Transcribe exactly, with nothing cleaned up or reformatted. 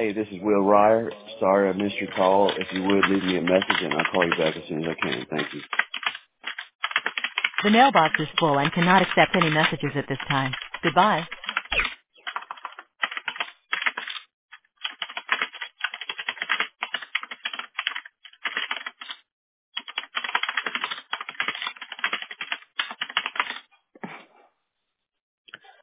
Hey, this is Will Ryer. Sorry I missed your call. If you would, leave me a message and I'll call you back as soon as I can. Thank you. The mailbox is full and cannot accept any messages at this time. Goodbye.